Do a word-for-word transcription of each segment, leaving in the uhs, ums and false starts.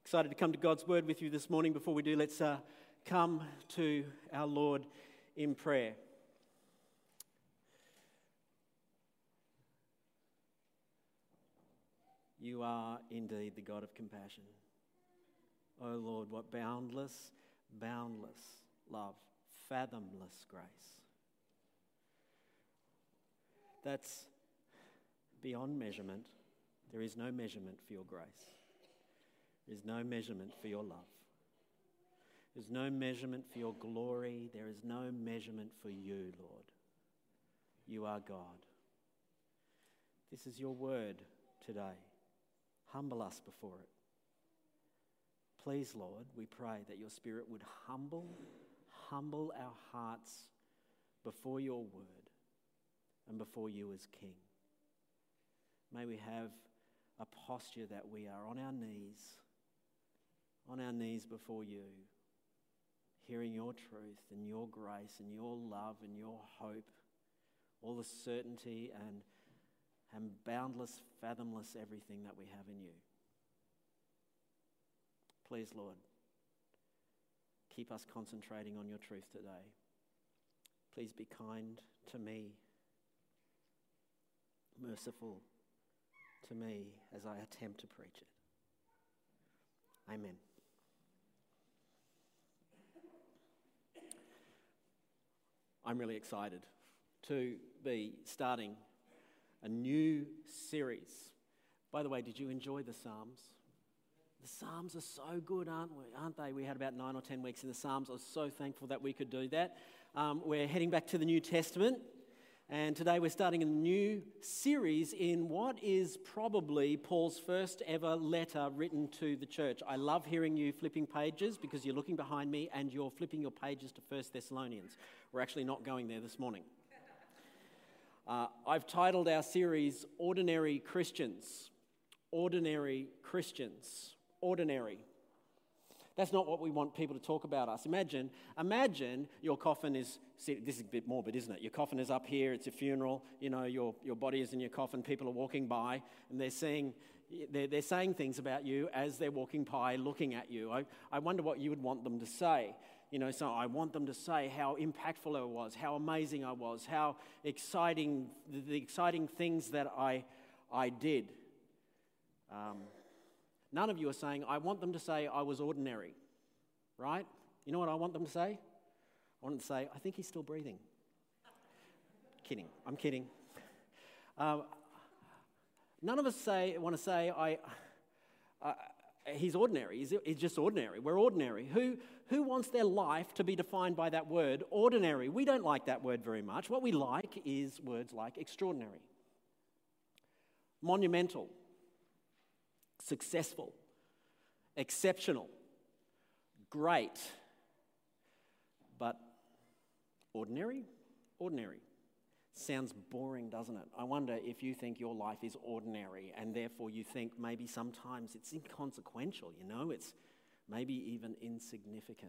Excited to come to God's Word with you this morning. Before we do, let's uh, come to our Lord in prayer. You are indeed the God of compassion. Oh Lord, what boundless, boundless love, fathomless grace. That's beyond measurement. There is no measurement for your grace. There is no measurement for your love. There's no measurement for your glory. There is no measurement for you, Lord. You are God. This is your word today. Humble us before it. Please, Lord, we pray that your Spirit would humble, humble our hearts before your word and before you as King. May we have a posture that we are on our knees, on our knees before you, hearing your truth and your grace and your love and your hope, all the certainty and, and boundless, fathomless everything that we have in you. Please, Lord, keep us concentrating on your truth today. Please be kind to me, merciful to me as I attempt to preach it. Amen. I'm really excited to be starting a new series. By the way, did you enjoy the Psalms? The Psalms are so good, aren't we? Aren't they? We had about nine or ten weeks in the Psalms. I was so thankful that we could do that. Um, we're heading back to the New Testament, and today we're starting a new series in what is probably Paul's first ever letter written to the church. I love hearing you flipping pages because you're looking behind me and you're flipping your pages to First Thessalonians. We're actually not going there this morning. Uh, I've titled our series, Ordinary Christians. Ordinary Christians. Ordinary. That's not what we want people to talk about us. Imagine, imagine your coffin is, see, this is a bit morbid, isn't it? Your coffin is up here, it's a funeral, you know, your, your body is in your coffin, people are walking by, and they're saying, they're, they're saying things about you as they're walking by, looking at you. I, I wonder what you would want them to say. You know, so I want them to say how impactful I was, how amazing I was, how exciting, the, the exciting things that I, I did. Um, None of you are saying, I want them to say I was ordinary, right? You know what I want them to say? I want them to say, I think he's still breathing. Kidding, I'm kidding. Uh, none of us say want to say, I, uh, he's ordinary, he's, he's just ordinary, we're ordinary. Who, who wants their life to be defined by that word, ordinary? We don't like that word very much. What we like is words like extraordinary, monumental, successful, exceptional, great, but ordinary? Ordinary. Sounds boring, doesn't it? I wonder if you think your life is ordinary and therefore you think maybe sometimes it's inconsequential, you know, it's maybe even insignificant.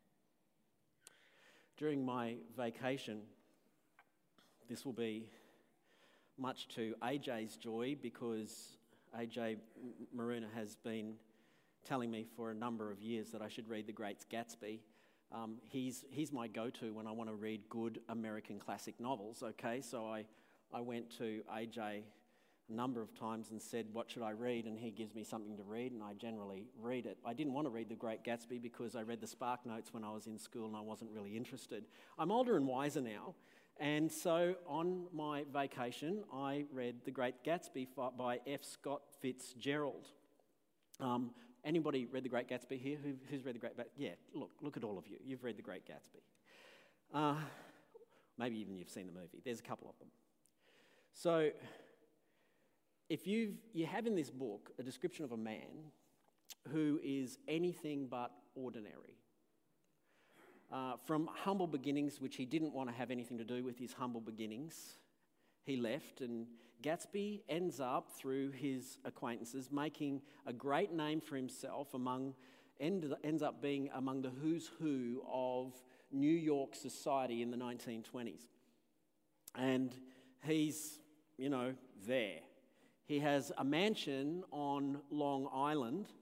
During my vacation, this will be much to A J's joy because A J Maruna has been telling me for a number of years that I should read The Great Gatsby. Um, he's he's my go-to when I want to read good American classic novels, okay? So I, I went to A J a number of times and said, what should I read? And he gives me something to read, and I generally read it. I didn't want to read The Great Gatsby because I read the Spark Notes when I was in school and I wasn't really interested. I'm older and wiser now. And so on my vacation, I read The Great Gatsby by F. Scott Fitzgerald. Um, anybody read The Great Gatsby here? Who, who's read The Great Gatsby? Yeah, look, look at all of you. You've read The Great Gatsby. Uh, maybe even you've seen the movie. There's a couple of them. So if you've, you have in this book a description of a man who is anything but ordinary. Uh, from humble beginnings, which he didn't want to have anything to do with his humble beginnings, he left, and Gatsby ends up, through his acquaintances, making a great name for himself among, end, ends up being among the who's who of New York society in the nineteen twenties. And he's, you know, there. He has a mansion on Long Island.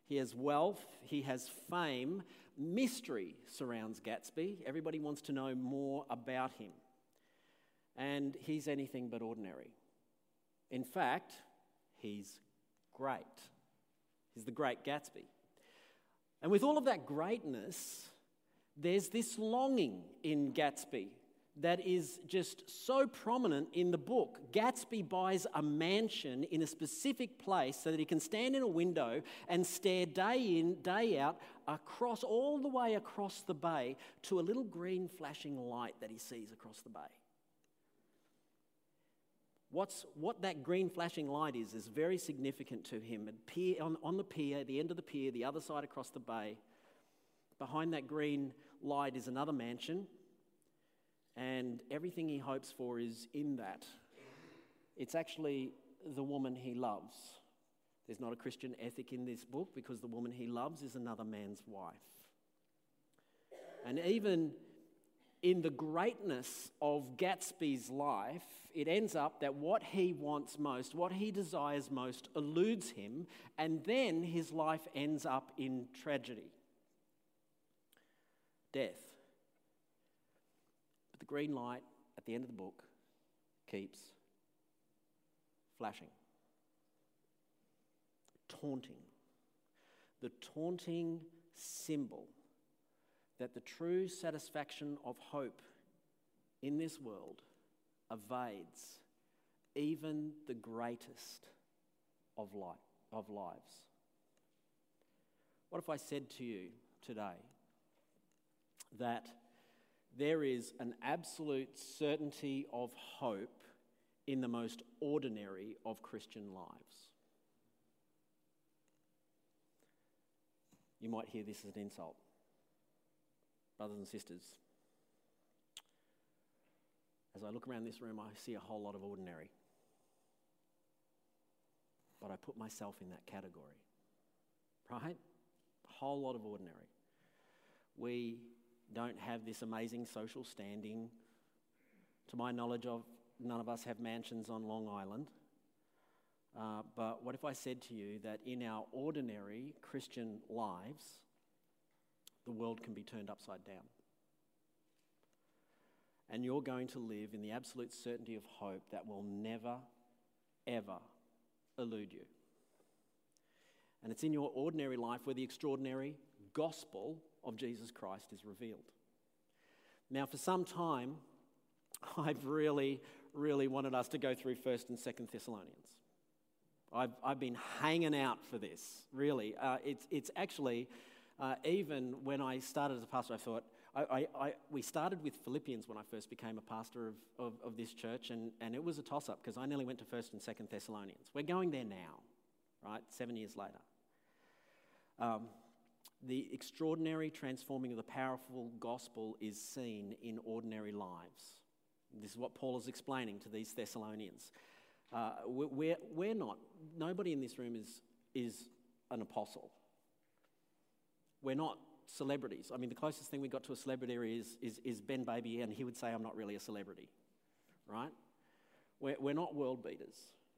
He has wealth, he has fame. Mystery surrounds Gatsby. Everybody wants to know more about him. And he's anything but ordinary. In fact, he's great. He's the great Gatsby. And with all of that greatness, there's this longing in Gatsby that is just so prominent in the book. Gatsby buys a mansion in a specific place so that he can stand in a window and stare day in, day out, across all the way across the bay to a little green flashing light that he sees across the bay. What's, what that green flashing light is is very significant to him. And pier, on, on the pier, the end of the pier, the other side across the bay, behind that green light is another mansion, and everything he hopes for is in that. It's actually the woman he loves. There's not a Christian ethic in this book because the woman he loves is another man's wife. And even in the greatness of Gatsby's life, it ends up that what he wants most, what he desires most, eludes him, and then his life ends up in tragedy. Death. But the green light at the end of the book keeps flashing. Taunting. The taunting symbol that the true satisfaction of hope in this world evades even the greatest of life, of lives. What if I said to you today that there is an absolute certainty of hope in the most ordinary of Christian lives? You might hear this as an insult. Brothers and sisters, as I look around this room, I see a whole lot of ordinary. But I put myself in that category, right? A whole lot of ordinary. We don't have this amazing social standing. To my knowledge of, none of us have mansions on Long Island. Uh, but what if I said to you that in our ordinary Christian lives, the world can be turned upside down? And you're going to live in the absolute certainty of hope that will never, ever elude you. And it's in your ordinary life where the extraordinary gospel of Jesus Christ is revealed. Now, for some time, I've really, really wanted us to go through First and Second Thessalonians. I've I've been hanging out for this, really. Uh, it's it's actually, uh, even when I started as a pastor, I thought, I, I, I we started with Philippians when I first became a pastor of, of, of this church, and, and it was a toss-up because I nearly went to First and Second Thessalonians. We're going there now, right, seven years later. Um, the extraordinary transforming of the powerful gospel is seen in ordinary lives. This is what Paul is explaining to these Thessalonians. Uh, we're, we're not, nobody in this room is, is an apostle. We're not celebrities. I mean, the closest thing we got to a celebrity is, is, is Ben Baby, and he would say, I'm not really a celebrity, right? We're, we're not world beaters.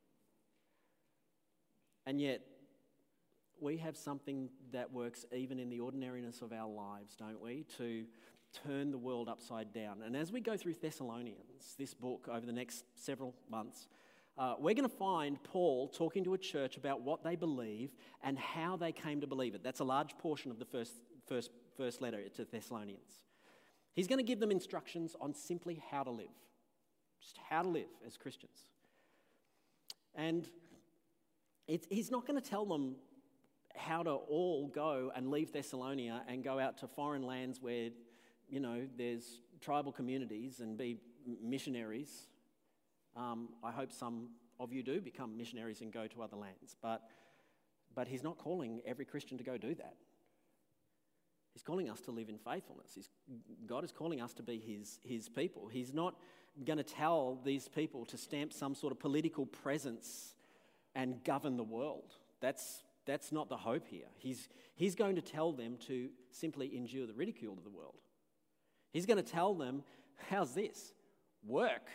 And yet, we have something that works even in the ordinariness of our lives, don't we, to turn the world upside down. And as we go through Thessalonians, this book, over the next several months, uh, we're going to find Paul talking to a church about what they believe and how they came to believe it. That's a large portion of the first, first, first letter to Thessalonians. He's going to give them instructions on simply how to live, just how to live as Christians. And it's, he's not going to tell them how to all go and leave Thessalonica and go out to foreign lands where, you know, there's tribal communities and be missionaries. Um, I hope some of you do become missionaries and go to other lands. But, but he's not calling every Christian to go do that. He's calling us to live in faithfulness. He's, God is calling us to be his, his people. He's not going to tell these people to stamp some sort of political presence and govern the world. That's That's not the hope here. He's, he's going to tell them to simply endure the ridicule of the world. He's going to tell them, how's this? Work.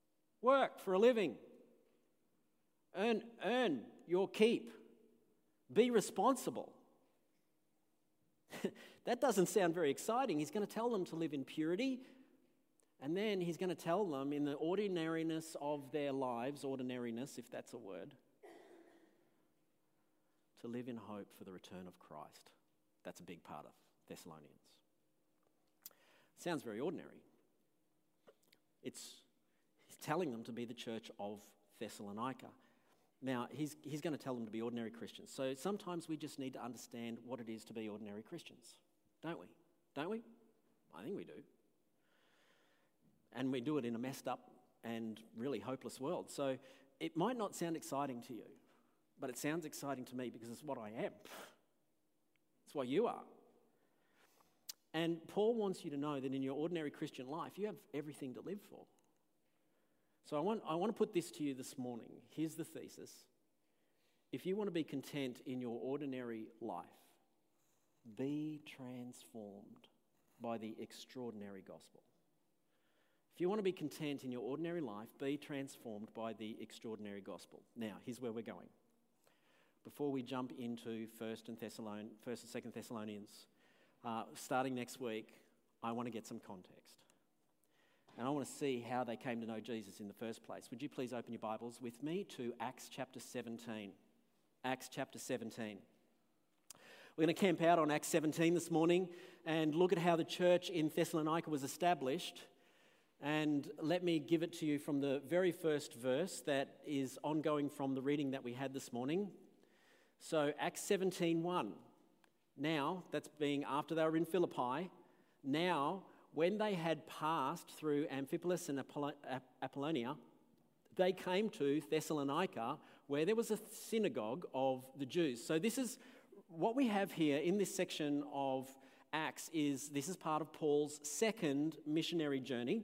Work for a living. Earn, earn your keep. Be responsible. That doesn't sound very exciting. He's going to tell them to live in purity, and then he's going to tell them in the ordinariness of their lives, ordinariness, if that's a word, to live in hope for the return of Christ. That's a big part of Thessalonians. Sounds very ordinary. It's he's telling them to be the church of Thessalonica. Now, he's, he's going to tell them to be ordinary Christians. So sometimes we just need to understand what it is to be ordinary Christians, don't we? Don't we? I think we do. And we do it in a messed up and really hopeless world. So it might not sound exciting to you, but it sounds exciting to me because it's what I am. It's what you are. And Paul wants you to know that in your ordinary Christian life, you have everything to live for. So I want, I want to put this to you this morning. Here's the thesis. If you want to be content in your ordinary life, be transformed by the extraordinary gospel. If you want to be content in your ordinary life, be transformed by the extraordinary gospel. Now, here's where we're going. Before we jump into First and Thessalon, First and Second Thessalonians, uh, starting next week, I want to get some context. And I want to see how they came to know Jesus in the first place. Would you please open your Bibles with me to Acts chapter seventeen. Acts chapter seventeen. We're going to camp out on Acts seventeen this morning and look at how the church in Thessalonica was established. And let me give it to you from the very first verse that is ongoing from the reading that we had this morning. So Acts seventeen one. Now, that's being after they were in Philippi, now when they had passed through Amphipolis and Apollonia, they came to Thessalonica, where there was a synagogue of the Jews. So this is what we have here in this section of Acts is this is part of Paul's second missionary journey.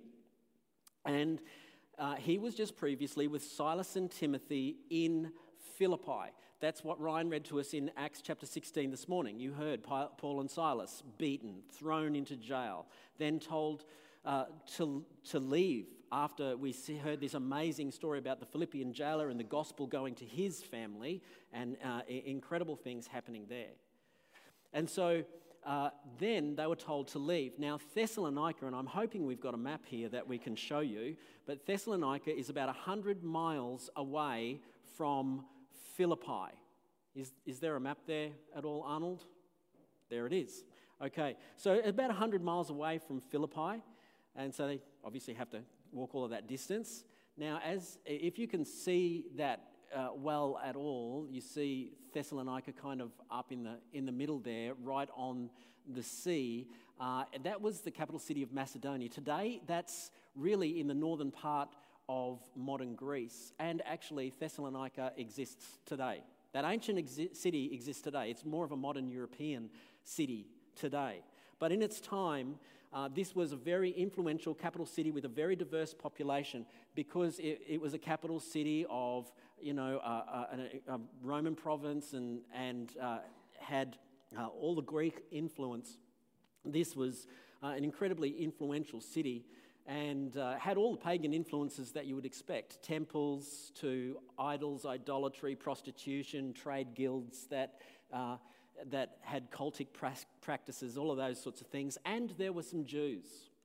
And uh, he was just previously with Silas and Timothy in Philippi. That's what Ryan read to us in Acts chapter sixteen this morning. You heard Paul and Silas beaten, thrown into jail, then told uh, to, to leave after we see, heard this amazing story about the Philippian jailer and the gospel going to his family and uh, incredible things happening there. And so uh, then they were told to leave. Now Thessalonica, and I'm hoping we've got a map here that we can show you, but Thessalonica is about one hundred miles away from Philippi. Is, is there a map there at all, Arnold? There it is. Okay, so about one hundred miles away from Philippi, and so they obviously have to walk all of that distance. Now, as if you can see that uh, well at all, you see Thessalonica kind of up in the in the middle there, right on the sea. Uh, that was the capital city of Macedonia. Today, that's really in the northern part of modern Greece, and actually Thessalonica exists today. That ancient exi- city exists today. It's more of a modern European city today. But in its time, uh, this was a very influential capital city with a very diverse population because it, it was a capital city of, you know, uh, a, a Roman province and, and uh, had uh, all the Greek influence. This was uh, an incredibly influential city and uh, had all the pagan influences that you would expect. Temples to idols, idolatry, prostitution, trade guilds that uh, that had cultic pra- practices, all of those sorts of things. And there were some Jews.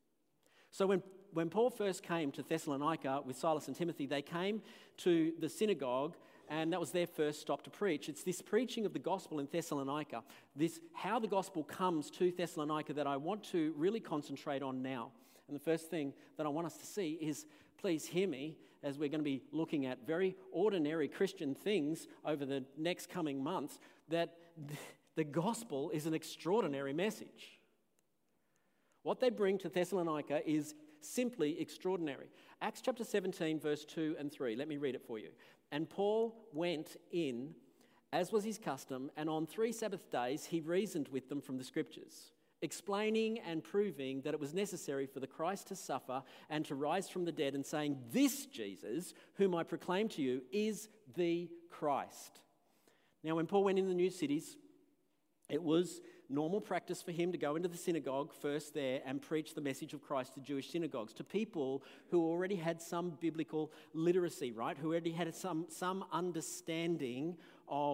So when, when Paul first came to Thessalonica with Silas and Timothy, they came to the synagogue, and that was their first stop to preach. It's this preaching of the gospel in Thessalonica, this how the gospel comes to Thessalonica that I want to really concentrate on now. And the first thing that I want us to see is, please hear me, as we're going to be looking at very ordinary Christian things over the next coming months, that the gospel is an extraordinary message. What they bring to Thessalonica is simply extraordinary. Acts chapter seventeen, verse two and three. Let me read it for you. And Paul went in, as was his custom, and on three Sabbath days he reasoned with them from the scriptures, explaining and proving that it was necessary for the Christ to suffer and to rise from the dead, and saying, this Jesus, whom I proclaim to you, is the Christ. Now, when Paul went in the new cities, it was normal practice for him to go into the synagogue first there and preach the message of Christ to Jewish synagogues, to people who already had some biblical literacy, right? Who already had some, some understanding of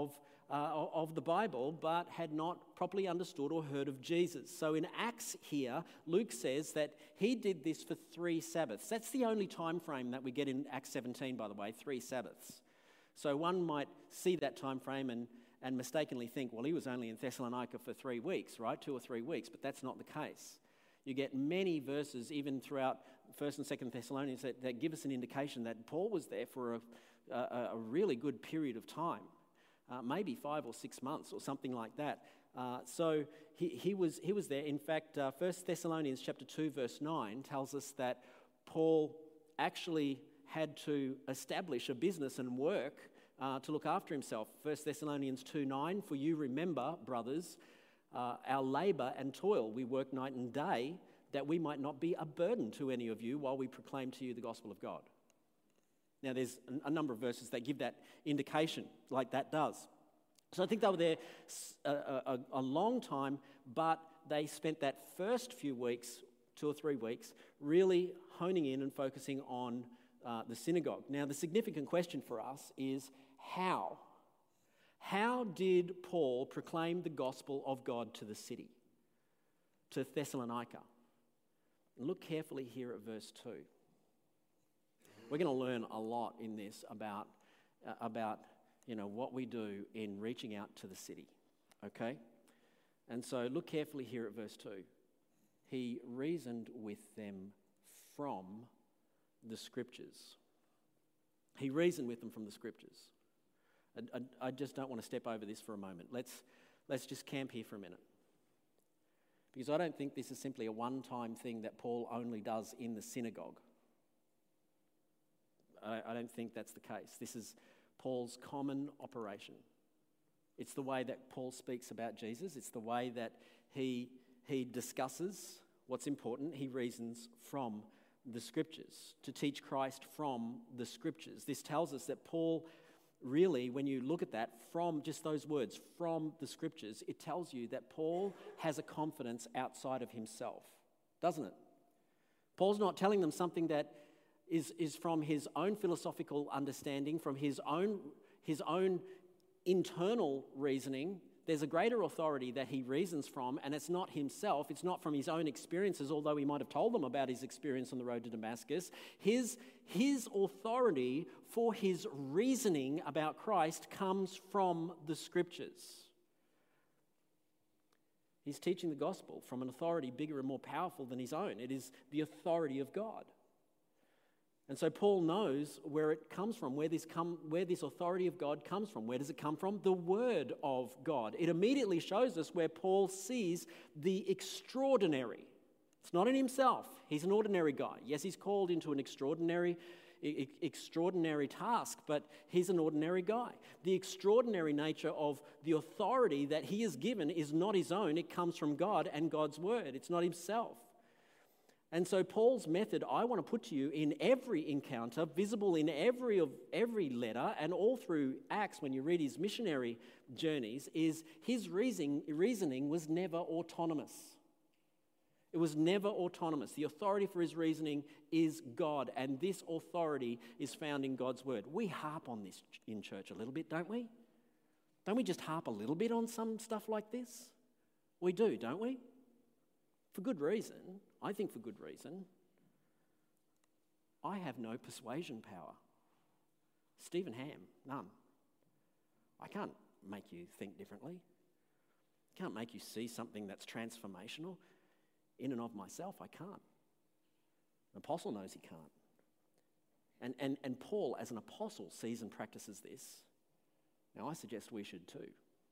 uh, of the Bible, but had not properly understood or heard of Jesus. So in Acts here, Luke says that he did this for three Sabbaths. That's the only time frame that we get in Acts seventeen, by the way, three Sabbaths. So one might see that time frame and, and mistakenly think, well, he was only in Thessalonica for three weeks, right? Two or three weeks, but that's not the case. You get many verses, even throughout First and Second Thessalonians, that, that give us an indication that Paul was there for a, a, a really good period of time, uh, maybe five or six months or something like that. Uh, so he, he was he was there. In fact, uh, First Thessalonians chapter two, verse nine tells us that Paul actually had to establish a business and work uh, to look after himself. First Thessalonians two nine, for you remember, brothers, uh, our labour and toil. We work night and day, that we might not be a burden to any of you while we proclaim to you the gospel of God. Now, there's a number of verses that give that indication, like that does. So I think they were there a, a, a long time, but they spent that first few weeks, two or three weeks, really honing in and focusing on uh, the synagogue. Now, the significant question for us is how? How did Paul proclaim the gospel of God to the city, to Thessalonica? Look carefully here at verse two. We're going to learn a lot in this about, uh, about you know, what we do in reaching out to the city, okay? And so look carefully here at verse two. He reasoned with them from the Scriptures. He reasoned with them from the Scriptures. I, I, I just don't want to step over this for a moment. Let's, let's just camp here for a minute. Because I don't think this is simply a one-time thing that Paul only does in the synagogue. I, I don't think that's the case. This is Paul's common operation. It's the way that Paul speaks about Jesus. It's the way that he, he discusses what's important. He reasons from the Scriptures, to teach Christ from the Scriptures. This tells us that Paul really, when you look at that, from just those words, from the Scriptures, it tells you that Paul has a confidence outside of himself, doesn't it? Paul's not telling them something that is, is from his own philosophical understanding, from his own, his own internal reasoning. There's a greater authority that he reasons from, and it's not himself. It's not from his own experiences, although he might have told them about his experience on the road to Damascus. His, his authority for his reasoning about Christ comes from the Scriptures. He's teaching the gospel from an authority bigger and more powerful than his own. It is the authority of God. And so Paul knows where it comes from, where this come, where this authority of God comes from. Where does it come from? The Word of God. It immediately shows us where Paul sees the extraordinary. It's not in himself. He's an ordinary guy. Yes, he's called into an extraordinary, e- extraordinary task, but he's an ordinary guy. The extraordinary nature of the authority that he is given is not his own. It comes from God and God's Word. It's not himself. And so Paul's method, I want to put to you in every encounter, visible in every of every letter, and all through Acts when you read his missionary journeys, is his reasoning, reasoning was never autonomous. It was never autonomous. The authority for his reasoning is God, and this authority is found in God's Word. We harp on this in church a little bit, don't we? Don't we just harp a little bit on some stuff like this? We do, don't we? For good reason. I think for good reason. I have no persuasion power. Stephen Ham, none. I can't make you think differently. I can't make you see something that's transformational. In and of myself, I can't. An apostle knows he can't. And, and, and Paul, as an apostle, sees and practices this. Now, I suggest we should too.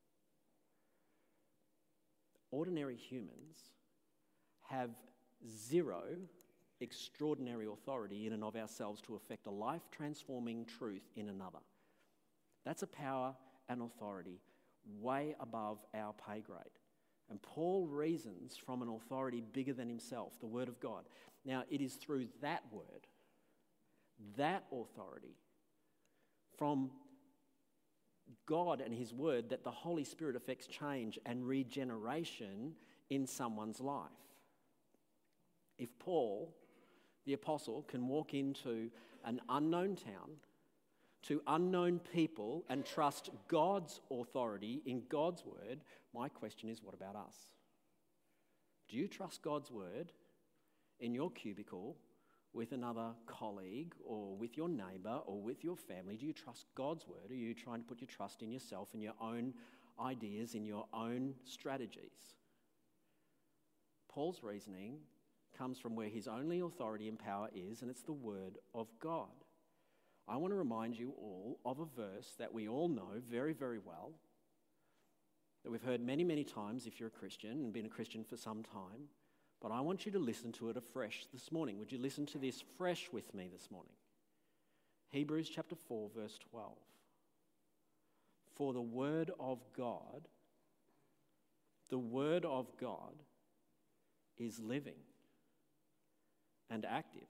Ordinary humans have zero extraordinary authority in and of ourselves to effect a life-transforming truth in another. That's a power and authority way above our pay grade. And Paul reasons from an authority bigger than himself, the Word of God. Now, it is through that Word, that authority, from God and His Word, that the Holy Spirit affects change and regeneration in someone's life. If Paul, the apostle, can walk into an unknown town to unknown people and trust God's authority in God's word, my question is, what about us? Do you trust God's word in your cubicle with another colleague or with your neighbour or with your family? Do you trust God's word? Or are you trying to put your trust in yourself and your own ideas, in your own strategies? Paul's reasoning comes from where his only authority and power is, and it's the word of God. I want to remind you all of a verse that we all know very, very well, that we've heard many, many times if you're a Christian and been a Christian for some time, but I want you to listen to it afresh this morning. Would you listen to this fresh with me this morning? Hebrews chapter four, verse twelve. For the word of God, the word of God is living and active,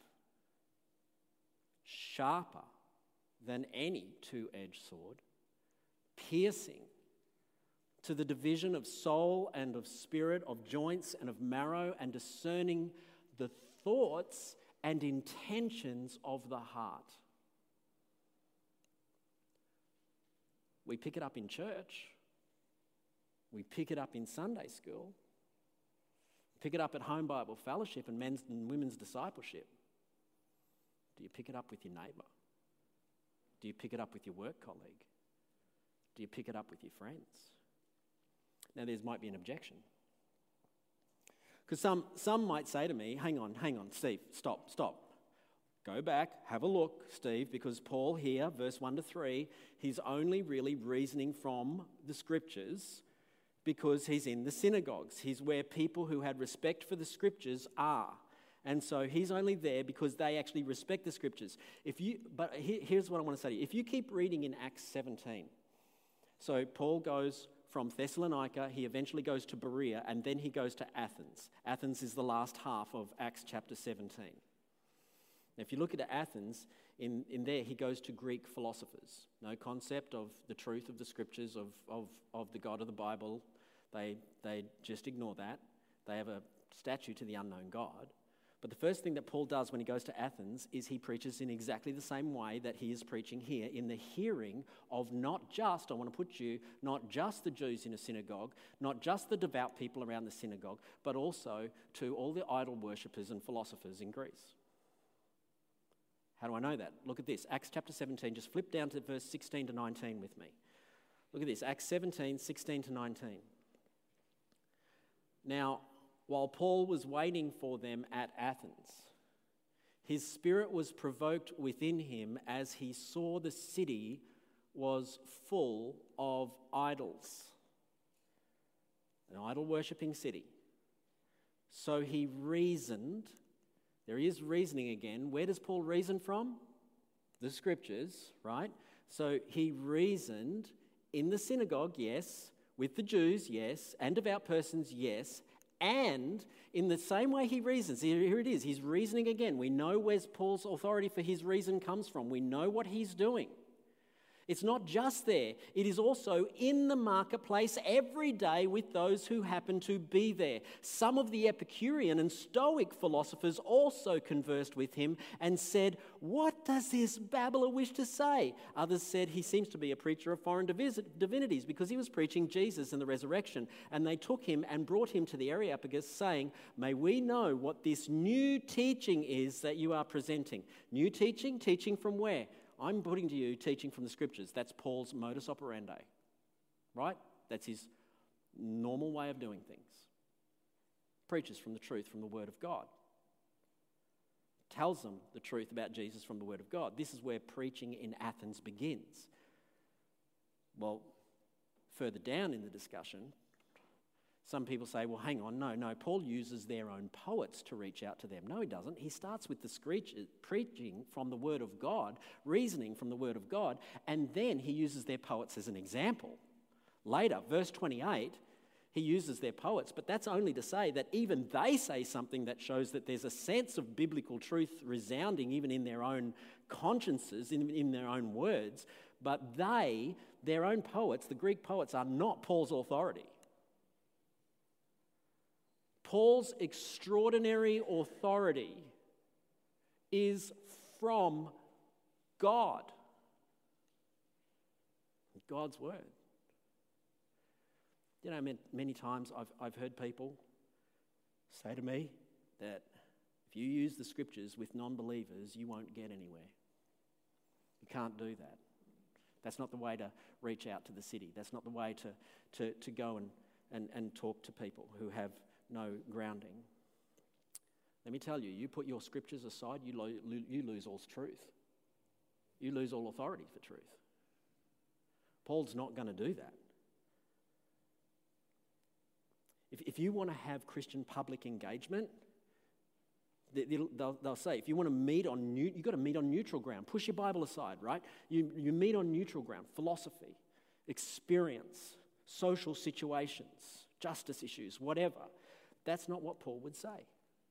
sharper than any two-edged sword, piercing to the division of soul and of spirit, of joints and of marrow, and discerning the thoughts and intentions of the heart. We pick it up in church. We pick it up in Sunday school. Pick it up at Home Bible Fellowship and men's and women's discipleship. Do you pick it up with your neighbour? Do you pick it up with your work colleague? Do you pick it up with your friends? Now, there might be an objection. Because some, some might say to me, hang on, hang on, Steve, stop, stop. Go back, have a look, Steve, because Paul here, verse one to three, he's only really reasoning from the scriptures because he's in the synagogues. He's where people who had respect for the scriptures are. And so he's only there because they actually respect the scriptures. If you, but here, here's what I want to say to you. If you keep reading in Acts seventeen, so Paul goes from Thessalonica, he eventually goes to Berea, and then he goes to Athens. Athens is the last half of Acts chapter seventeen. Now, if you look at Athens, in, in there he goes to Greek philosophers. No concept of the truth of the scriptures, of, of, of the God of the Bible. They, they just ignore that. They have a statue to the unknown God. But the first thing that Paul does when he goes to Athens is he preaches in exactly the same way that he is preaching here, in the hearing of not just, I want to put you, not just the Jews in a synagogue, not just the devout people around the synagogue, but also to all the idol worshippers and philosophers in Greece. How do I know that? Look at this, Acts chapter seventeen, just flip down to verse sixteen to nineteen with me. Look at this, Acts seventeen, sixteen to nineteen. Now, while Paul was waiting for them at Athens, his spirit was provoked within him as he saw the city was full of idols, an idol-worshipping city. So he reasoned. There is reasoning again. Where does Paul reason from? The scriptures, right? So he reasoned in the synagogue, yes, with the Jews, yes, and devout persons, yes. And in the same way he reasons, here it is, he's reasoning again. We know where Paul's authority for his reason comes from. We know what he's doing. It's not just there. It is also in the marketplace every day with those who happen to be there. Some of the Epicurean and Stoic philosophers also conversed with him and said, "What does this babbler wish to say?" Others said he seems to be a preacher of foreign divinities because he was preaching Jesus and the resurrection. And they took him and brought him to the Areopagus, saying, "May we know what this new teaching is that you are presenting." New teaching? Teaching from where? I'm putting to you teaching from the scriptures. That's Paul's modus operandi, right? That's his normal way of doing things. Preaches from the truth from the word of God. Tells them the truth about Jesus from the word of God. This is where preaching in Athens begins. Well, further down in the discussion, some people say, well, hang on, no, no, Paul uses their own poets to reach out to them. No, he doesn't. He starts with the screech, preaching from the word of God, reasoning from the word of God, and then he uses their poets as an example. Later, verse twenty-eight, he uses their poets, but that's only to say that even they say something that shows that there's a sense of biblical truth resounding even in their own consciences, in, in their own words, but they, their own poets, the Greek poets, are not Paul's authority. Paul's extraordinary authority is from God. God's word. You know, many times I've, I've heard people say to me that if you use the scriptures with non-believers, you won't get anywhere. You can't do that. That's not the way to reach out to the city. That's not the way to, to, to go and, and, and talk to people who have no grounding. Let me tell you, you put your scriptures aside, you, lo- you lose all truth. You lose all authority for truth. Paul's not going to do that. If, if you want to have Christian public engagement, They'll, they'll say, if you want to meet on new, you've got to meet on neutral ground. Push your Bible aside, right? You, you meet on neutral ground. Philosophy, experience, social situations, justice issues, whatever. That's not what Paul would say.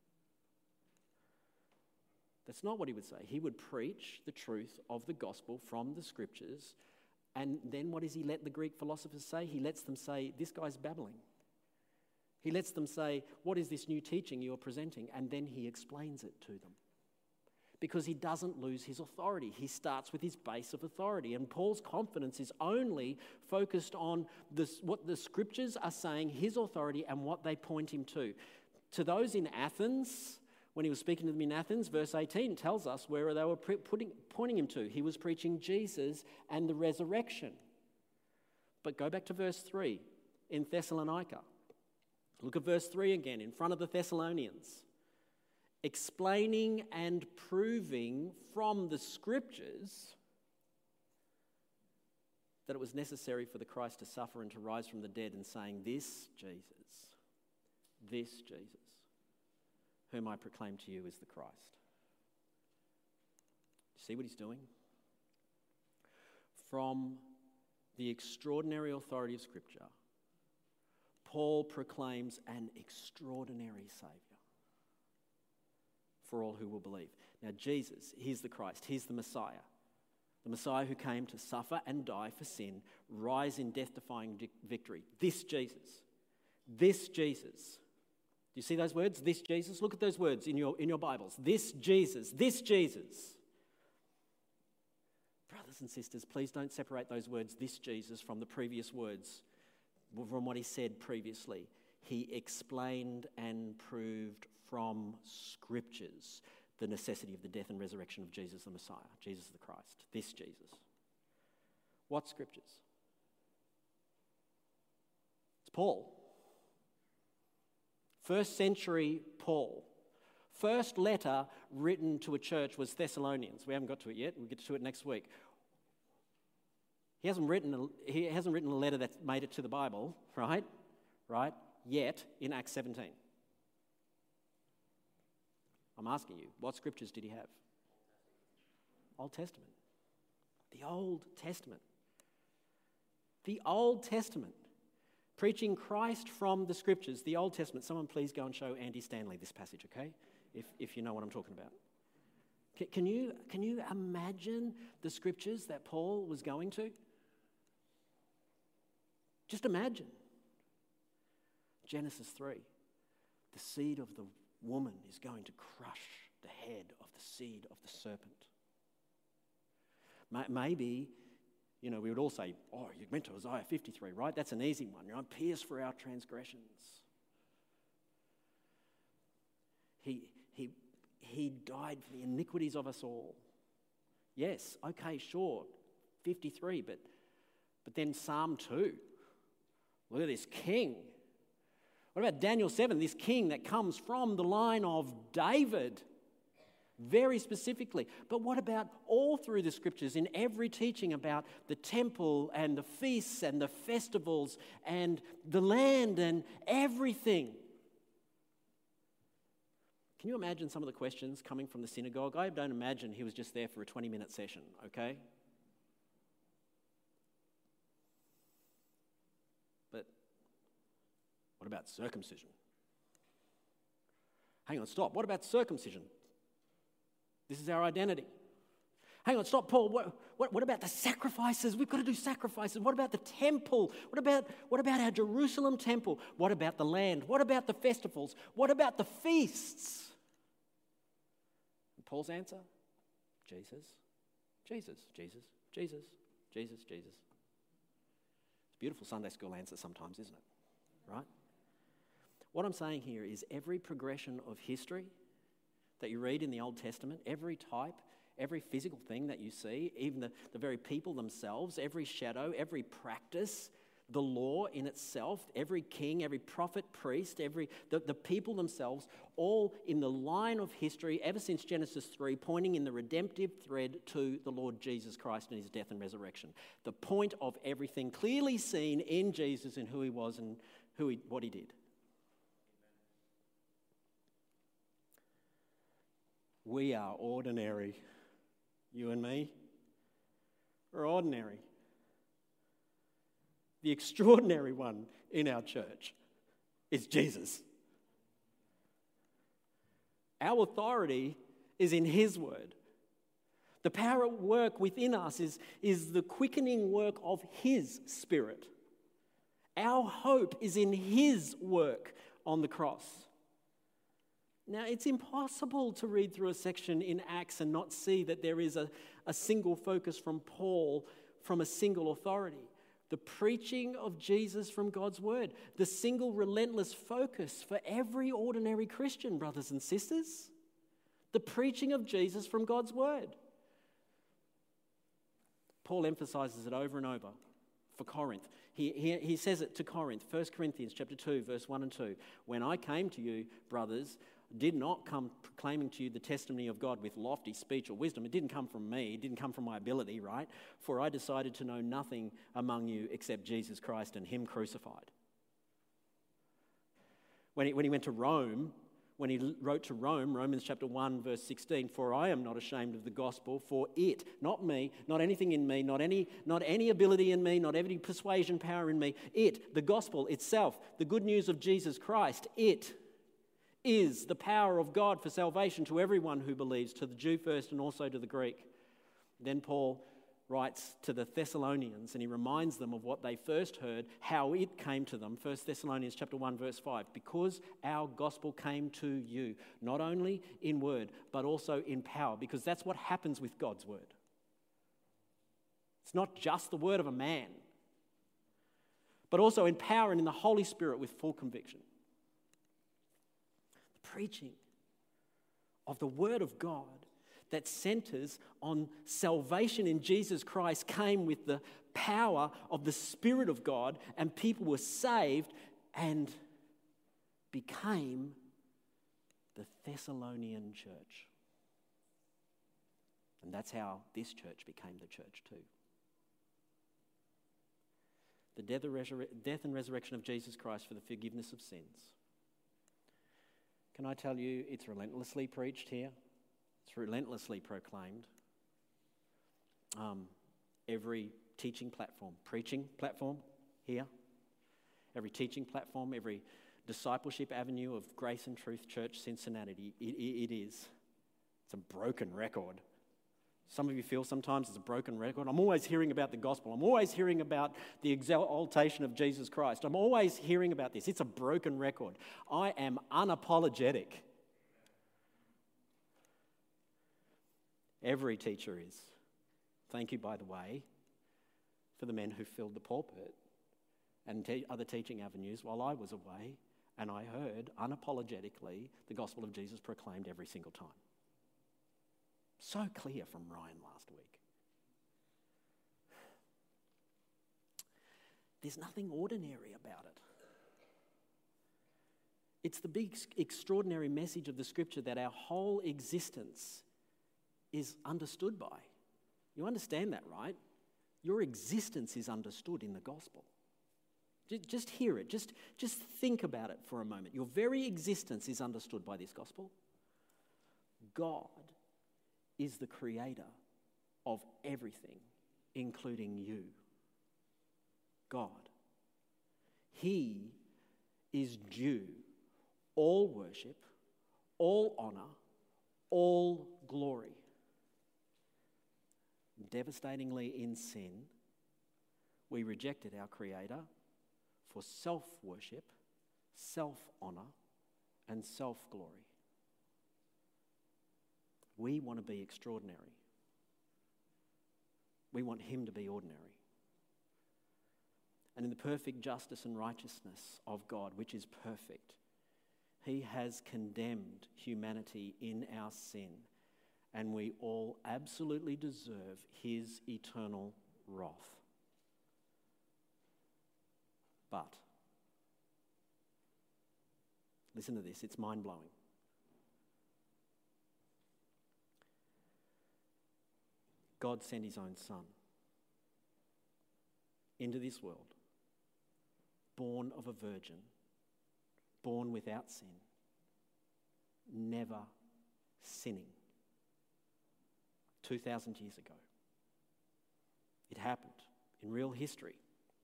That's not what he would say. He would preach the truth of the gospel from the scriptures, and then what does he let the Greek philosophers say? He lets them say, this guy's babbling. He lets them say, what is this new teaching you're presenting? And then he explains it to them. Because he doesn't lose his authority. He starts with his base of authority. And Paul's confidence is only focused on this, what the scriptures are saying, his authority, and what they point him to. To those in Athens, when he was speaking to them in Athens, verse eighteen tells us where they were putting, pointing him to. He was preaching Jesus and the resurrection. But go back to verse three in Thessalonica. Look at verse three again, in front of the Thessalonians. Explaining and proving from the scriptures that it was necessary for the Christ to suffer and to rise from the dead, and saying, this Jesus, this Jesus, whom I proclaim to you is the Christ. See what he's doing? From the extraordinary authority of Scripture, Paul proclaims an extraordinary Saviour for all who will believe. Now, Jesus, he's the Christ, he's the Messiah. The Messiah who came to suffer and die for sin, rise in death-defying victory. This Jesus, this Jesus. Do you see those words? This Jesus? Look at those words in your, in your Bibles. This Jesus, this Jesus. Brothers and sisters, please don't separate those words, this Jesus, from the previous words, from what he said previously. He explained and proved from scriptures the necessity of the death and resurrection of Jesus the Messiah, Jesus the Christ, this Jesus. What scriptures? It's Paul. First century Paul. First letter written to a church was Thessalonians. We haven't got to it yet. We'll get to it next week. He hasn't written a, he hasn't written a letter that's made it to the Bible, right? Right? Yet in Acts seventeen. I'm asking you, what scriptures did he have? Old Testament. The Old Testament. The Old Testament. Preaching Christ from the scriptures, the Old Testament. Someone please go and show Andy Stanley this passage, okay? If if you know what I'm talking about. Can, can you can you imagine the scriptures that Paul was going to? Just imagine. Genesis three. The seed of the woman is going to crush the head of the seed of the serpent. Maybe, you know, we would all say, oh, you went to Isaiah fifty-three, right? That's an easy one. You know, pierced for our transgressions. He, he, he died for the iniquities of us all. Yes, okay, sure, fifty-three, but, but then Psalm two. Look at this king. What about Daniel seven, this king that comes from the line of David? Very specifically. But what about all through the scriptures, in every teaching about the temple and the feasts and the festivals and the land and everything? Can you imagine some of the questions coming from the synagogue? I don't imagine he was just there for a twenty-minute session, okay? But what about circumcision? Hang on, stop. What about circumcision? This is our identity. Hang on, stop, Paul. What, what, what about the sacrifices? We've got to do sacrifices. What about the temple? What about, what about our Jerusalem temple? What about the land? What about the festivals? What about the feasts? And Paul's answer? Jesus, Jesus, Jesus, Jesus, Jesus, Jesus. It's a beautiful Sunday school answer sometimes, isn't it? Right? What I'm saying here is every progression of history that you read in the Old Testament, every type, every physical thing that you see, even the, the very people themselves, every shadow, every practice, the law in itself, every king, every prophet, priest, every the, the people themselves, all in the line of history ever since Genesis three, pointing in the redemptive thread to the Lord Jesus Christ and his death and resurrection. The point of everything clearly seen in Jesus and who he was and who he, what he did. We are ordinary. You and me, we're ordinary. The extraordinary one in our church is Jesus. Our authority is in his word. The power at work within us is, is the quickening work of his Spirit. Our hope is in his work on the cross. Now, it's impossible to read through a section in Acts and not see that there is a, a single focus from Paul from a single authority. The preaching of Jesus from God's word. The single relentless focus for every ordinary Christian, brothers and sisters. The preaching of Jesus from God's word. Paul emphasizes it over and over for Corinth. He, he, he says it to Corinth, First Corinthians chapter two, verse one and two. When I came to you, brothers, did not come proclaiming to you the testimony of God with lofty speech or wisdom. It didn't come from me. It didn't come from my ability, right? For I decided to know nothing among you except Jesus Christ and him crucified. When he, when he went to Rome, when he wrote to Rome, Romans chapter one, verse sixteen, for I am not ashamed of the gospel, for it, not me, not anything in me, not any, not any ability in me, not any persuasion power in me, it, the gospel itself, the good news of Jesus Christ, it is the power of God for salvation to everyone who believes, to the Jew first and also to the Greek. Then Paul writes to the Thessalonians and he reminds them of what they first heard, how it came to them. First Thessalonians chapter one, verse five, because our gospel came to you, not only in word, but also in power, because that's what happens with God's word. It's not just the word of a man, but also in power and in the Holy Spirit with full conviction. Preaching of the word of God that centers on salvation in Jesus Christ came with the power of the Spirit of God, and people were saved and became the Thessalonian church. And that's how this church became the church too. The death and, resur- death and resurrection of Jesus Christ for the forgiveness of sins. Can I tell you, it's relentlessly preached here. It's relentlessly proclaimed. Um, every teaching platform, preaching platform here, every teaching platform, every discipleship avenue of Grace and Truth Church Cincinnati, it, it, it is. It's a broken record. Some of you feel sometimes it's a broken record. I'm always hearing about the gospel. I'm always hearing about the exaltation of Jesus Christ. I'm always hearing about this. It's a broken record. I am unapologetic. Every teacher is. Thank you, by the way, for the men who filled the pulpit and te- other teaching avenues while I was away, and I heard unapologetically the gospel of Jesus proclaimed every single time. So clear from Ryan last week. There's nothing ordinary about it. It's the big, extraordinary message of the scripture that our whole existence is understood by. You understand that, right? Your existence is understood in the gospel. Just hear it. Just, just think about it for a moment. Your very existence is understood by this gospel. God is the creator of everything, including you. God. He is due all worship, all honor, all glory. Devastatingly in sin, we rejected our Creator for self-worship, self-honor, and self-glory. We want to be extraordinary. We want Him to be ordinary. and in the perfect justice and righteousness of God, which is perfect, he has condemned humanity in our sin, and we all absolutely deserve his eternal wrath. But, listen to this, it's mind-blowing. God sent his own son into this world, born of a virgin, born without sin, never sinning. two thousand years ago. It happened in real history.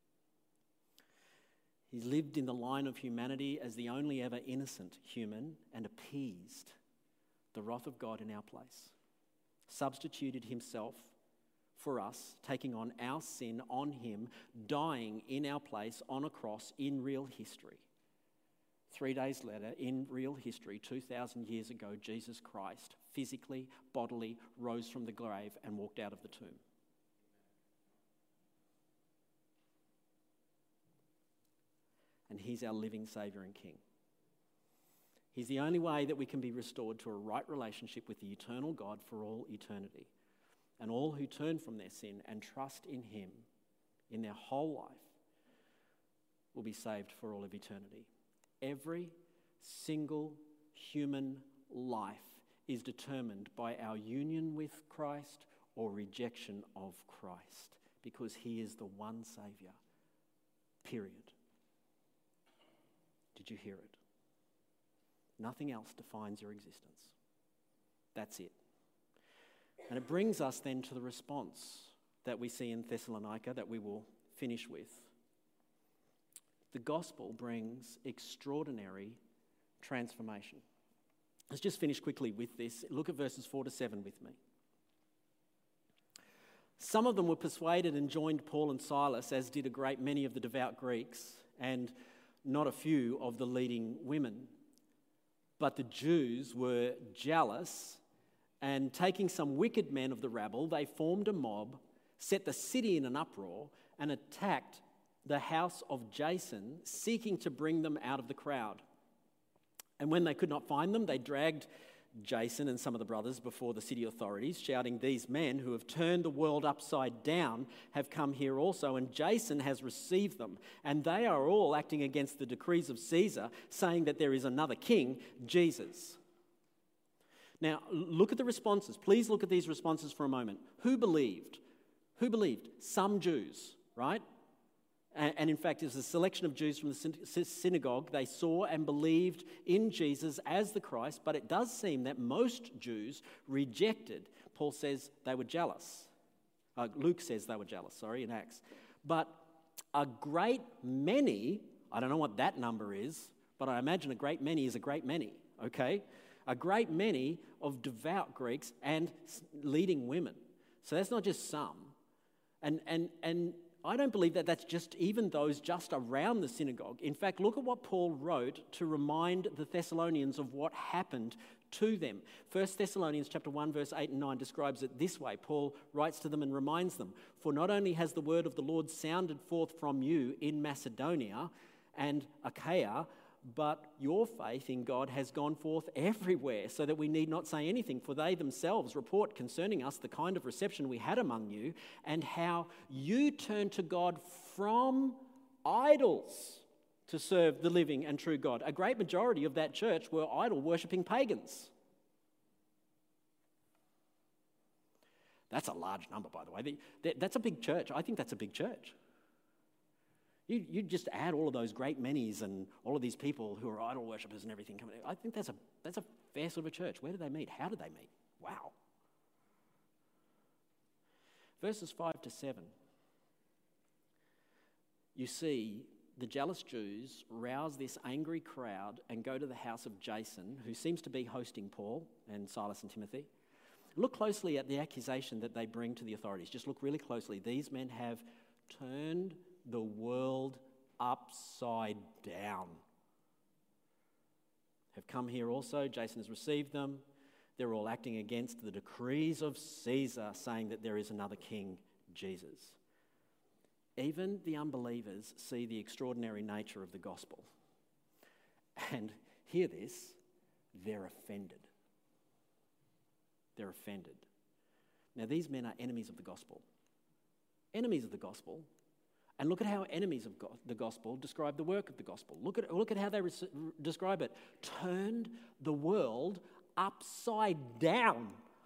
He's lived in the line of humanity as the only ever innocent human and appeased the wrath of God in our place. Substituted himself for us, taking on our sin on him, dying in our place on a cross in real history. Three days later, in real history, two thousand years ago, Jesus Christ physically, bodily, rose from the grave and walked out of the tomb. And he's our living Saviour and King. He's the only way that we can be restored to a right relationship with the eternal God for all eternity. And all who turn from their sin and trust in him in their whole life will be saved for all of eternity. Every single human life is determined by our union with Christ or rejection of Christ, because he is the one Saviour, period. Did you hear it? Nothing else defines your existence. That's it. And it brings us then to the response that we see in Thessalonica that we will finish with. The gospel brings extraordinary transformation. Let's just finish quickly with this. Look at verses four to seven with me. Some of them were persuaded and joined Paul and Silas, as did a great many of the devout Greeks, and not a few of the leading women. But the Jews were jealous, and taking some wicked men of the rabble, they formed a mob, set the city in an uproar, and attacked the house of Jason, seeking to bring them out of the crowd. And when they could not find them, they dragged Jason and some of the brothers before the city authorities, shouting, "These men who have turned the world upside down have come here also, and Jason has received them. And they are all acting against the decrees of Caesar, saying that there is another king, Jesus." Now, look at the responses. Please look at these responses for a moment. Who believed? Who believed? Some Jews, right? And in fact, it was a selection of Jews from the synagogue. They saw and believed in Jesus as the Christ, but it does seem that most Jews rejected. Paul says they were jealous. Uh, Luke says they were jealous, sorry, in Acts. But a great many, I don't know what that number is, but I imagine a great many is a great many, okay? A great many of devout Greeks and leading women. So that's not just some. And and and I don't believe that that's just even those just around the synagogue. In fact, look at what Paul wrote to remind the Thessalonians of what happened to them. First Thessalonians chapter one, verse eight and nine describes it this way. Paul writes to them and reminds them, "For not only has the word of the Lord sounded forth from you in Macedonia and Achaia, but your faith in God has gone forth everywhere, so that we need not say anything, for they themselves report concerning us the kind of reception we had among you, and how you turned to God from idols to serve the living and true God." A great majority of that church were idol-worshipping pagans. That's a large number, by the way. That's a big church. I think that's a big church. You, you just add all of those great manies and all of these people who are idol worshippers and everything coming. I think that's a that's a fair sort of a church. Where do they meet? How do they meet? Wow. Verses five to seven. You see the jealous Jews rouse this angry crowd and go to the house of Jason, who seems to be hosting Paul and Silas and Timothy. Look closely at the accusation that they bring to the authorities. Just look really closely. These men have turned the world upside down. Have come here also. Jason has received them. They're all acting against the decrees of Caesar, saying that there is another king, Jesus. Even the unbelievers see the extraordinary nature of the gospel. And hear this, they're offended. They're offended. Now, these men are enemies of the gospel. Enemies of the gospel. And look at how enemies of go- the gospel describe the work of the gospel. Look at, look at how they re- describe it. Turned the world upside down.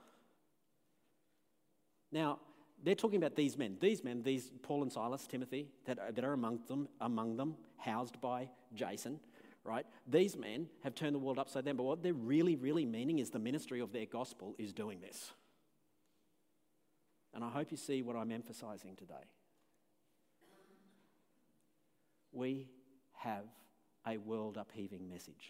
Now, they're talking about these men. These men, these Paul and Silas, Timothy, that are, that are among them, among them, housed by Jason, right? These men have turned the world upside down. But what they're really, really meaning is the ministry of their gospel is doing this. And I hope you see what I'm emphasising today. We have a world upheaving message.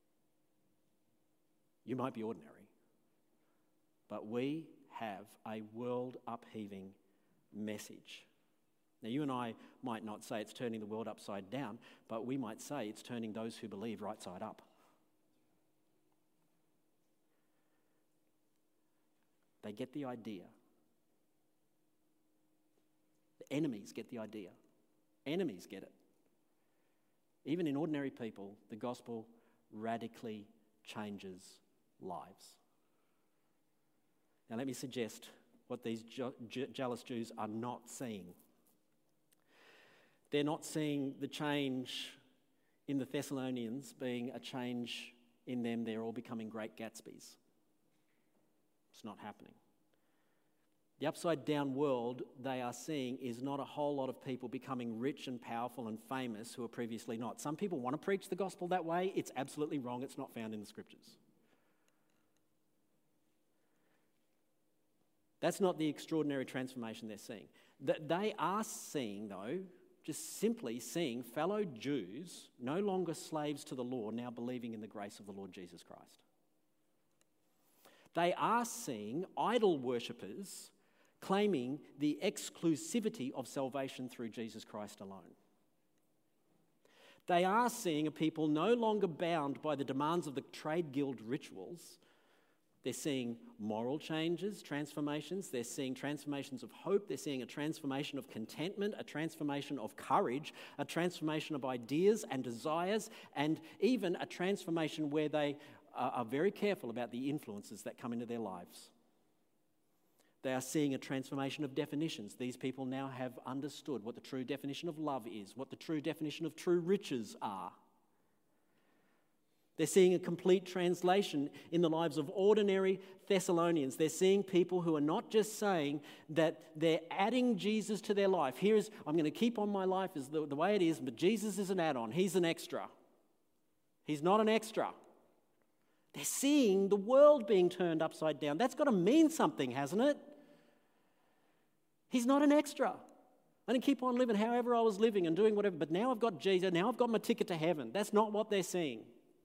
You might be ordinary, but we have a world upheaving message. Now, you and I might not say it's turning the world upside down, but we might say it's turning those who believe right side up. They get the idea. The enemies get the idea. Enemies get it. Even in ordinary people, the gospel radically changes lives. Now, let me suggest what these je- je- jealous Jews are not seeing. They're not seeing the change in the Thessalonians being a change in them. They're all becoming great Gatsbys. It's not happening. The upside-down world they are seeing is not a whole lot of people becoming rich and powerful and famous who are previously not. Some people want to preach the gospel that way. It's absolutely wrong. It's not found in the scriptures. That's not the extraordinary transformation they're seeing. They are seeing, though, just simply seeing fellow Jews, no longer slaves to the law, now believing in the grace of the Lord Jesus Christ. They are seeing idol worshippers claiming the exclusivity of salvation through Jesus Christ alone. They are seeing a people no longer bound by the demands of the trade guild rituals. They're seeing moral changes, transformations. They're seeing transformations of hope. They're seeing a transformation of contentment, a transformation of courage, a transformation of ideas and desires, and even a transformation where they are very careful about the influences that come into their lives. They are seeing a transformation of definitions. These people now have understood what the true definition of love is, what the true definition of true riches are. They're seeing a complete translation in the lives of ordinary Thessalonians. They're seeing people who are not just saying that they're adding Jesus to their life. Here is, I'm going to keep on my life as the, the way it is, but Jesus is an add-on. He's an extra. He's not an extra. They're seeing the world being turned upside down. That's got to mean something, hasn't it? He's not an extra. I didn't keep on living however I was living and doing whatever, but now I've got Jesus, now I've got my ticket to heaven. That's not what they're seeing.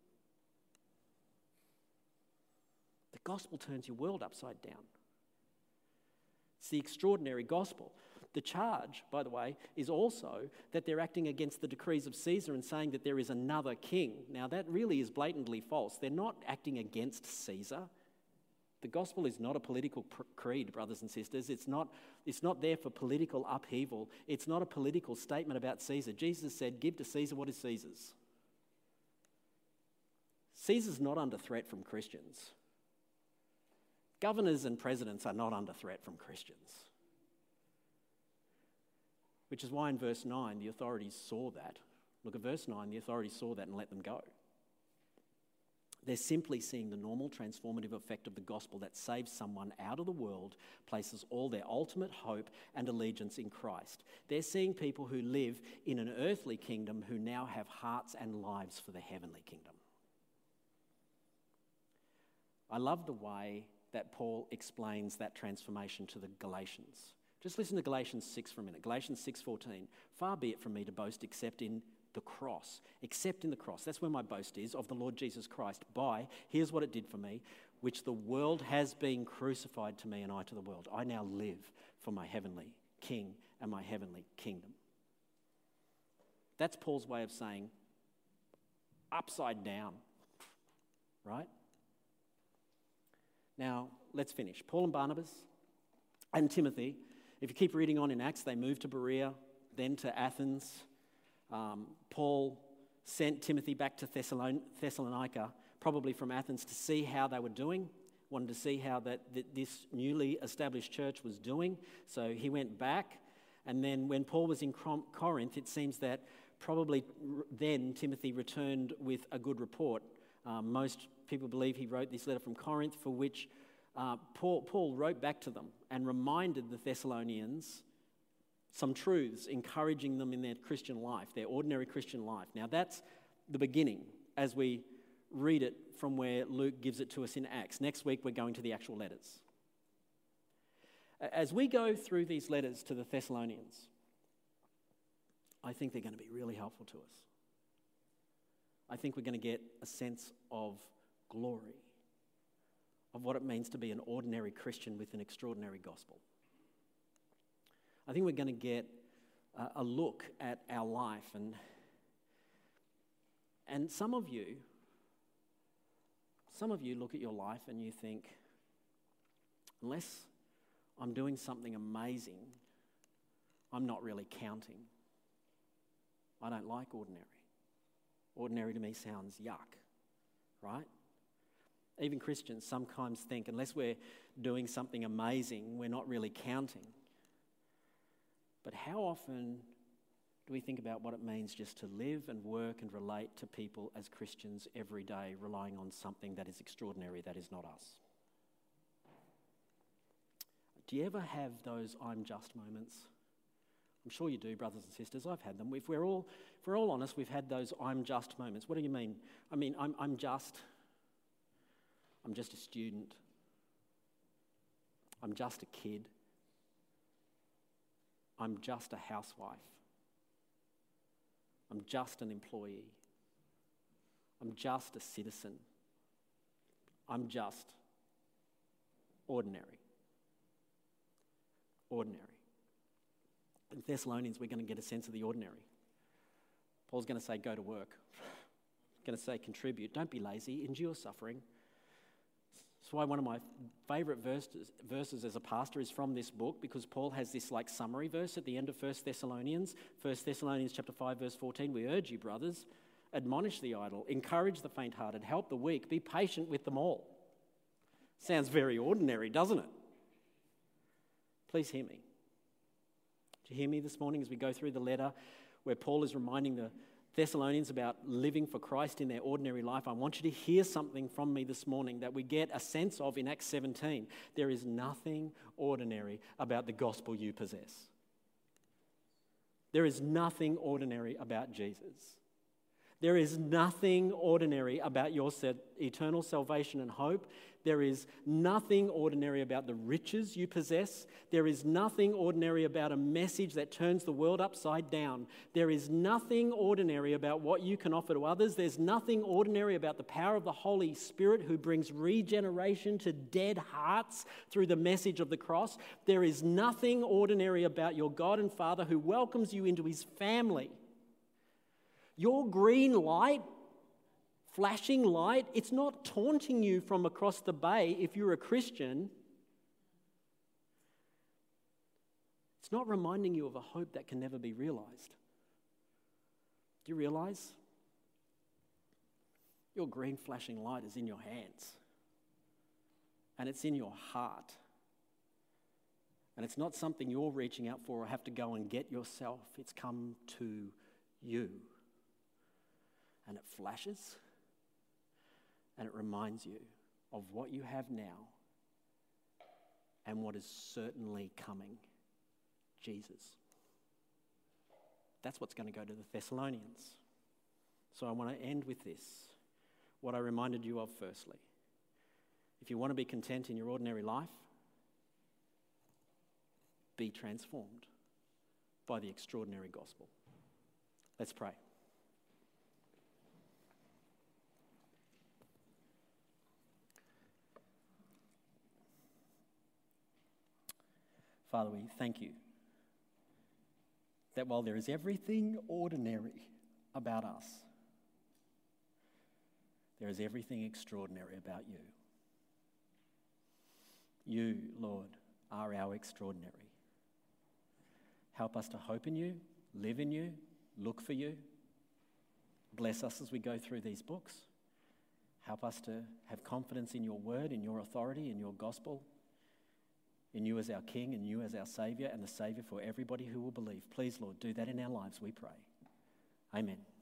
The gospel turns your world upside down. It's the extraordinary gospel. The charge, by the way, is also that they're acting against the decrees of Caesar and saying that there is another king. Now, that really is blatantly false. They're not acting against Caesar. The gospel is not a political pr- creed, brothers and sisters. It's not, it's not there for political upheaval. It's not a political statement about Caesar. Jesus said, give to Caesar what is Caesar's. Caesar's not under threat from Christians. Governors and presidents are not under threat from Christians. Which is why in verse nine, the authorities saw that. Look at verse nine, the authorities saw that and let them go. They're simply seeing the normal transformative effect of the gospel that saves someone out of the world, places all their ultimate hope and allegiance in Christ. They're seeing people who live in an earthly kingdom who now have hearts and lives for the heavenly kingdom. I love the way that Paul explains that transformation to the Galatians. Just listen to Galatians six for a minute. Galatians six fourteen. Far be it from me to boast except in the cross. Except in the cross. That's where my boast is, of the Lord Jesus Christ. By, here's what it did for me, which the world has been crucified to me and I to the world. I now live for my heavenly King and my heavenly kingdom. That's Paul's way of saying upside down, right? Now, let's finish. Paul and Barnabas and Timothy, if you keep reading on in Acts, they moved to Berea. then to Athens. Um, Paul sent Timothy back to Thessalon- Thessalonica, probably from Athens, to see how they were doing, wanted to see how that, that this newly established church was doing. So he went back, and then when Paul was in Corinth, it seems that probably then Timothy returned with a good report. Um, most people believe he wrote this letter from Corinth, for which uh, Paul, Paul wrote back to them and reminded the Thessalonians some truths, encouraging them in their Christian life, their ordinary Christian life. Now that's the beginning as we read it from where Luke gives it to us in Acts. Next week we're going to the actual letters. As we go through these letters to the Thessalonians, I think they're going to be really helpful to us. I think we're going to get a sense of glory, of what it means to be an ordinary Christian with an extraordinary gospel. I think we're going to get a look at our life, and and some of you, some of you look at your life and you think, unless I'm doing something amazing, I'm not really counting. I don't like ordinary. Ordinary to me sounds yuck, right? Even Christians sometimes think unless we're doing something amazing, we're not really counting. But how often do we think about what it means just to live and work and relate to people as Christians every day, relying on something that is extraordinary that is not us? Do you ever have those I'm just moments? I'm sure you do, brothers and sisters. I've had them. If we're all, if we're all honest, we've had those I'm just moments. What do you mean? I mean, I'm, I'm just, I'm just a student. I'm just a kid. I'm just a housewife. I'm just an employee. I'm just a citizen. I'm just ordinary. Ordinary. In Thessalonians, we're going to get a sense of the ordinary. Paul's going to say, go to work. He's going to say, contribute. Don't be lazy. Endure suffering. That's why one of my favourite verses, verses as a pastor is from this book, because Paul has this like summary verse at the end of First Thessalonians. First Thessalonians chapter five, verse fourteen, we urge you, brothers, admonish the idle, encourage the faint-hearted, help the weak, be patient with them all. Sounds very ordinary, doesn't it? Please hear me. Do you hear me this morning as we go through the letter where Paul is reminding the Thessalonians about living for Christ in their ordinary life? I want you to hear something from me this morning that we get a sense of in Acts seventeen. There is nothing ordinary about the gospel you possess. There is nothing ordinary about Jesus. There is nothing ordinary about your eternal salvation and hope. There is nothing ordinary about the riches you possess. There is nothing ordinary about a message that turns the world upside down. There is nothing ordinary about what you can offer to others. There's nothing ordinary about the power of the Holy Spirit who brings regeneration to dead hearts through the message of the cross. There is nothing ordinary about your God and Father who welcomes you into his family. Your green light, flashing light, it's not taunting you from across the bay if you're a Christian. It's not reminding you of a hope that can never be realized. Do you realize? Your green flashing light is in your hands. And it's in your heart. And it's not something you're reaching out for or have to go and get yourself. It's come to you. And it flashes, and it reminds you of what you have now and what is certainly coming, Jesus. That's what's going to go to the Thessalonians. So I want to end with this, what I reminded you of firstly. If you want to be content in your ordinary life, be transformed by the extraordinary gospel. Let's pray. Father, we thank you that while there is everything ordinary about us, there is everything extraordinary about you. You, Lord, are our extraordinary. Help us to hope in you. live in you, look for you. Bless us as we go through these books. Help us to have confidence in your word, in your authority, in your gospel, in you as our King and you as our Saviour and the Saviour for everybody who will believe. Please, Lord, do that in our lives, we pray. Amen.